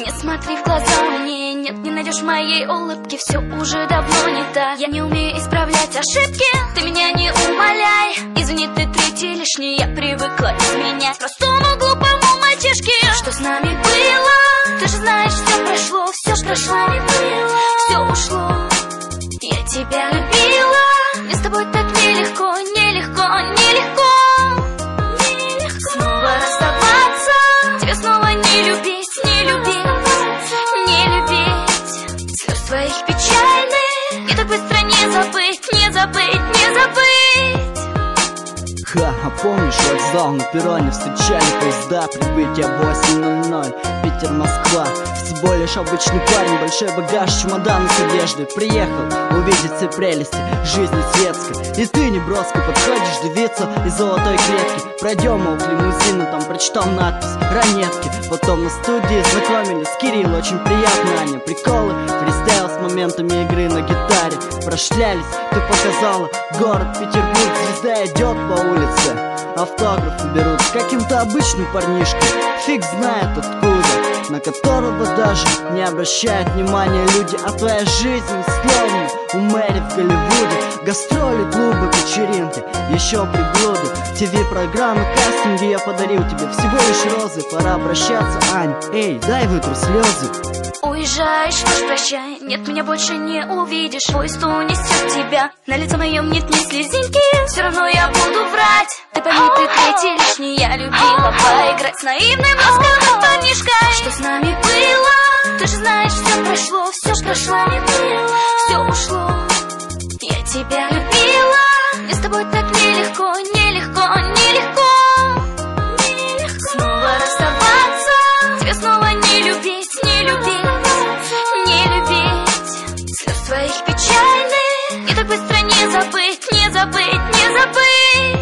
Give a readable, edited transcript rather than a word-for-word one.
Не смотри в глаза мне, нет, не найдешь в моей улыбки. Все уже давно не так, я не умею исправлять ошибки. Ты меня не умоляй, извини, ты третий лишний. Я привыкла изменять простому глупому мальчишке. Что с нами было? Ты же знаешь, все прошло, все прошло, все ушло. Я тебя любила, мне с тобой так нелегко, нелегко, нелегко. Снова расставаться, тебе снова не любить, не любить, не любить. Слез твоих печальных и так быстро не забыть, не забыть, не забыть. Ха, а помнишь вокзал на перроне? Встречали поезда, прибытие 8:00. Питер, Москва, всего лишь обычный парень. Большой багаж, чемодан с одеждой. Приехал увидеть все прелести жизни светской. И ты неброско подходишь девицу из золотой клетки. Пройдем мол к лимузину, там прочитал надпись «Ранетки». Потом на студии знакомились с Кирилл, очень приятно, Аня. Приколы, фристайл с моментами игры на гитаре. Прошлялись, ты показала город Петербург. Звезда идет по улице, автографы берут с каким-то обычным парнишкой, фиг знает откуда, на которого даже не обращают внимания люди. А твоя жизнь словно у Мэри в Голливуде. Гастроли, клубы, вечеринки, еще приблуды, ТВ-программы, кастинги. Я подарил тебе всего лишь розы. Пора обращаться, Ань, эй, дай вытру слезы. Уезжаешь, что ж, прощай, нет, меня больше не увидишь. Поезд унесет тебя, на лице моем нет ни слезинки. Все равно я буду врать, ты пойми, ты третий лишний. Я любила поиграть с наивным ласковым парнишкой. Что с нами было? Ты же знаешь, все прошло, все прошло, все ушло. Я тебя любила, мне с тобой так нелегко, нелегко, нелегко. Снова расставаться, тебя снова не любить, не любить, не любить. Слез твоих печальных и так быстро не забыть, не забыть, не забыть.